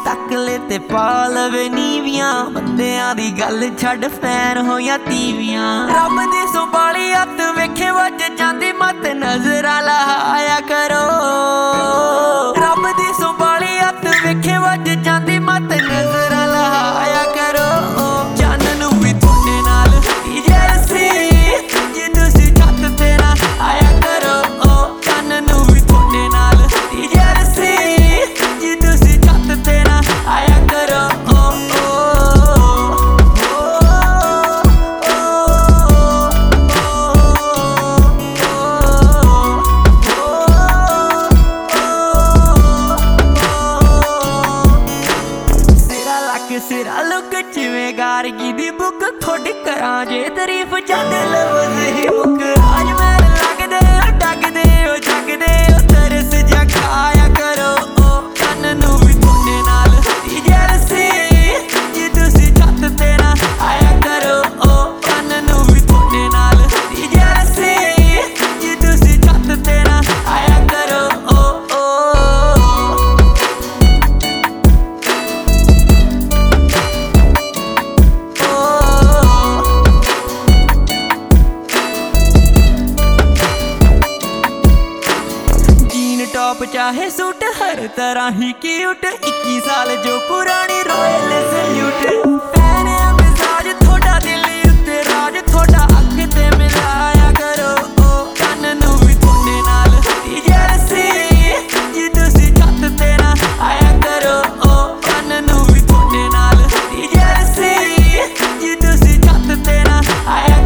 तक ले ते पा लवे नीवियां बंदियां दी गल छड़ फैन हो या तीवियां रब दी सुबाली हत्थ वेखे वज जांदी मत नजरा लाया करो रब दी सुबाली हत्थ वेखे वज जांदी मत नजरा लाया करो चानन भी थोड़े नाल जैसी जे तुसी छत ते ना आया करो चानन भी थोड़े नाल जैसी जे तुसी छत ते ना आया करो सिरा लुक जिवें गारगी दी बुक थोड़ी करा जे तारीफ जद लफ्ज़ ही मुक आज मैल लगदे डगदे जगदे तरस जगाया करो कन्न नूं भी थोड़े नाल जैसी जे तुसी छत ते ना आया करो कन्न नूं भी थोड़े नाल जैसी जे तुसी छत ते ना आया करो टॉप चाहे सूट हर तरह ही क्यूट 21 साल जो पुरानी रॉयल सैल्यूट फैन है मिजाज थोड़ा दिल उत्ते राज थोड़ा अख ते मिलाया करो कन्न नूं भी थोड़े नाल जैसी जे तुसी छत ते ना आया करो कन्न नूं भी थोड़े नाल जैसी जे तुसी छत ते ना आया